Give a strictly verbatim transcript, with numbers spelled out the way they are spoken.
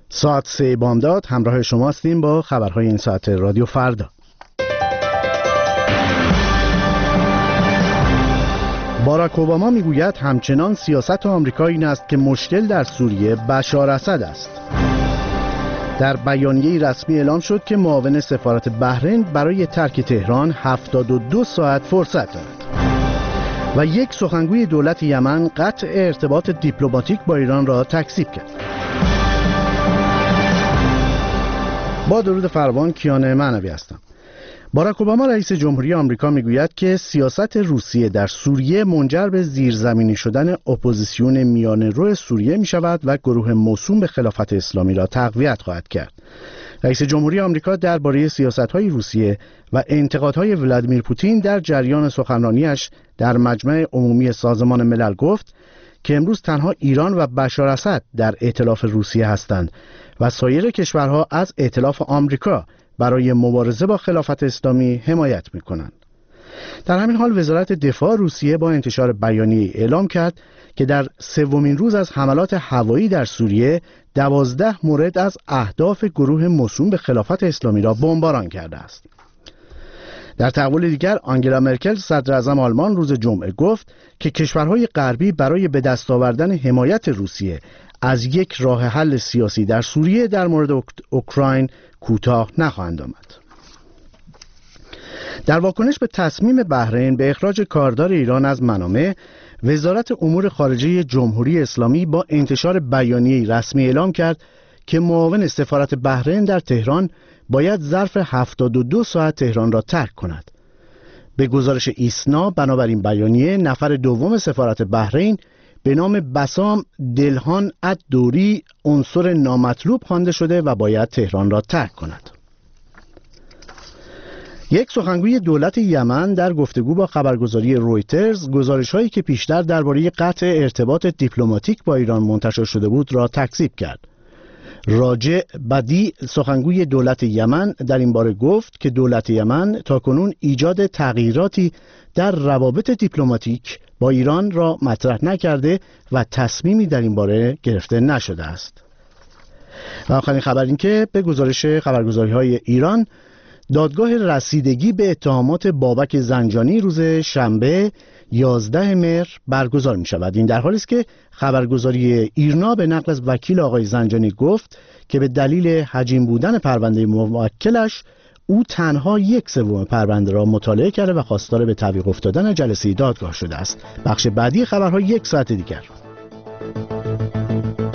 ساعت سه بامداد همراه شما هستیم با خبرهای این ساعت رادیو فردا. باراک اوباما میگوید همچنان سیاست آمریکا این است که مشکل در سوریه بشار اسد است. در بیانیه‌ای رسمی اعلام شد که معاون سفارت بحرین برای ترک تهران هفتاد و دو ساعت فرصت دارد. و یک سخنگوی دولت یمن قطع ارتباط دیپلماتیک با ایران را تکذیب کرد. با درود فراوان، کیان معنوی هستم. باراک اوباما رئیس جمهوری آمریکا میگوید که سیاست روسیه در سوریه منجر به زیرزمینی شدن اپوزیسیون میانه‌رو سوریه می شود و گروه موسوم به خلافت اسلامی را تقویت خواهد کرد. رئیس جمهوری آمریکا درباره سیاست‌های روسیه و انتقادهای ولادیمیر پوتین در جریان سخنرانیش در مجمع عمومی سازمان ملل گفت که امروز تنها ایران و بشار اسد در ائتلاف روسیه هستند و سایر کشورها از ائتلاف آمریکا برای مبارزه با خلافت اسلامی حمایت می‌کنند. در همین حال وزارت دفاع روسیه با انتشار بیانیه اعلام کرد که در سومین روز از حملات هوایی در سوریه دوازده مورد از اهداف گروه موسوم به خلافت اسلامی را بمباران کرده است. در تحول دیگر، آنگلا مرکل صدر اعظم آلمان روز جمعه گفت که کشورهای غربی برای به دست آوردن حمایت روسیه از یک راه حل سیاسی در سوریه در مورد اوکراین کوتاه نخواهند آمد. در واکنش به تصمیم بحرین به اخراج کاردار ایران از منامه، وزارت امور خارجه جمهوری اسلامی با انتشار بیانیه‌ای رسمی اعلام کرد که معاون سفارت بحرین در تهران باید ظرف هفتاد و دو ساعت تهران را ترک کند. به گزارش ایسنا، بنابراین بیانیه نفر دوم سفارت بحرین به نام بسام دلهان الدوری عنصر نامطلوب خوانده شده و باید تهران را ترک کند. یک سخنگوی دولت یمن در گفتگو با خبرگزاری رویترز گزارش‌هایی که پیشتر درباره قطع ارتباط دیپلماتیک با ایران منتشر شده بود را تکذیب کرد. راجع بدی سخنگوی دولت یمن در این باره گفت که دولت یمن تاکنون ایجاد تغییراتی در روابط دیپلماتیک با ایران را مطرح نکرده و تصمیمی در این باره گرفته نشده است. و آخرین خبر این که به گزارش خبرگزاری‌های ایران، دادگاه رسیدگی به اتهامات بابک زنجانی روز شنبه یازده مهر برگزار می شود. این در حالی است که خبرگزاری ایرنا به نقل از وکیل آقای زنجانی گفت که به دلیل حجیم بودن پرونده موکلش او تنها یک سوم پرونده را مطالعه کرده و خواستار به تعویق افتادن جلسه دادگاه شده است. بخش بعدی خبرها یک ساعت دیگر.